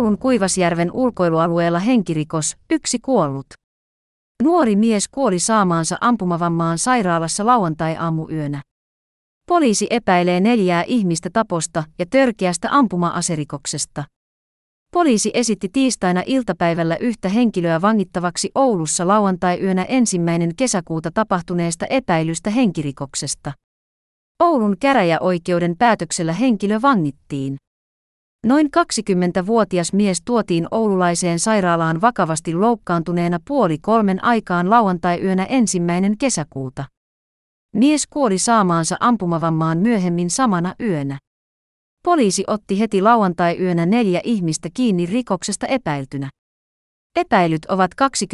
Oulun Kuivasjärven ulkoilualueella henkirikos, 1 kuollut. Nuori mies kuoli saamaansa ampumavammaan sairaalassa lauantai-aamuyönä. Poliisi epäilee 4 ihmistä taposta ja törkeästä ampuma-aserikoksesta. Poliisi esitti tiistaina iltapäivällä yhtä henkilöä vangittavaksi Oulussa lauantai-yönä 1. kesäkuuta tapahtuneesta epäilystä henkirikoksesta. Oulun käräjäoikeuden päätöksellä henkilö vangittiin. Noin 20-vuotias mies tuotiin oululaiseen sairaalaan vakavasti loukkaantuneena 2:30 aikaan lauantai-yönä 1. kesäkuuta. Mies kuoli saamaansa ampumavammaan myöhemmin samana yönä. Poliisi otti heti lauantai-yönä 4 ihmistä kiinni rikoksesta epäiltynä. Epäilyt ovat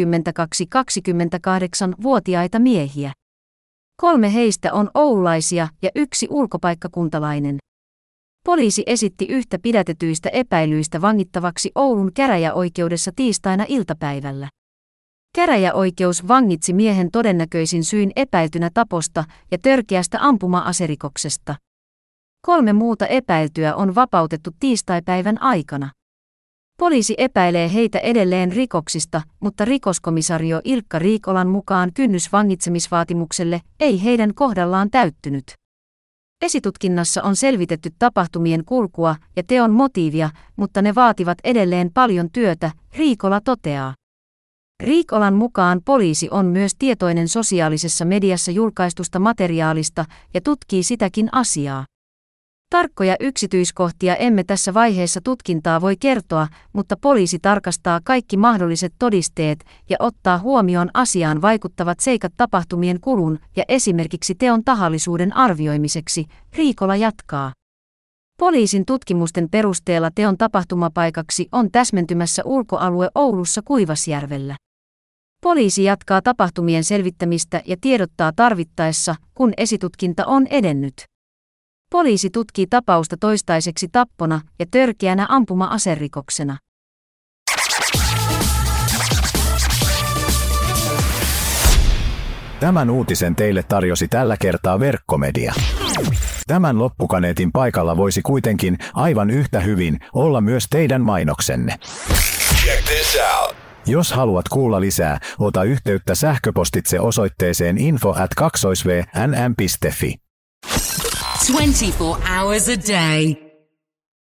22-28-vuotiaita miehiä. 3 heistä on oululaisia ja 1 ulkopaikkakuntalainen. Poliisi esitti yhtä pidätetyistä epäilyistä vangittavaksi Oulun käräjäoikeudessa tiistaina iltapäivällä. Käräjäoikeus vangitsi miehen todennäköisin syin epäiltynä taposta ja törkeästä ampuma-aserikoksesta. 3 muuta epäiltyä on vapautettu tiistaipäivän aikana. Poliisi epäilee heitä edelleen rikoksista, mutta rikoskomisario Ilkka Riikolan mukaan kynnys vangitsemisvaatimukselle ei heidän kohdallaan täyttynyt. Esitutkinnassa on selvitetty tapahtumien kulkua ja teon motiivia, mutta ne vaativat edelleen paljon työtä, Riikola toteaa. Riikolan mukaan poliisi on myös tietoinen sosiaalisessa mediassa julkaistusta materiaalista ja tutkii sitäkin asiaa. Tarkkoja yksityiskohtia emme tässä vaiheessa tutkintaa voi kertoa, mutta poliisi tarkastaa kaikki mahdolliset todisteet ja ottaa huomioon asiaan vaikuttavat seikat tapahtumien kulun ja esimerkiksi teon tahallisuuden arvioimiseksi, Riikola jatkaa. Poliisin tutkimusten perusteella teon tapahtumapaikaksi on täsmentymässä ulkoalue Oulussa Kuivasjärvellä. Poliisi jatkaa tapahtumien selvittämistä ja tiedottaa tarvittaessa, kun esitutkinta on edennyt. Poliisi tutkii tapausta toistaiseksi tappona ja törkeänä ampuma-aserikoksena. Tämän uutisen teille tarjosi tällä kertaa Verkkomedia. Tämän loppukaneetin paikalla voisi kuitenkin aivan yhtä hyvin olla myös teidän mainoksenne. Check this out. Jos haluat kuulla lisää, ota yhteyttä sähköpostitse osoitteeseen info@2vnm.fi. 24 hours a day.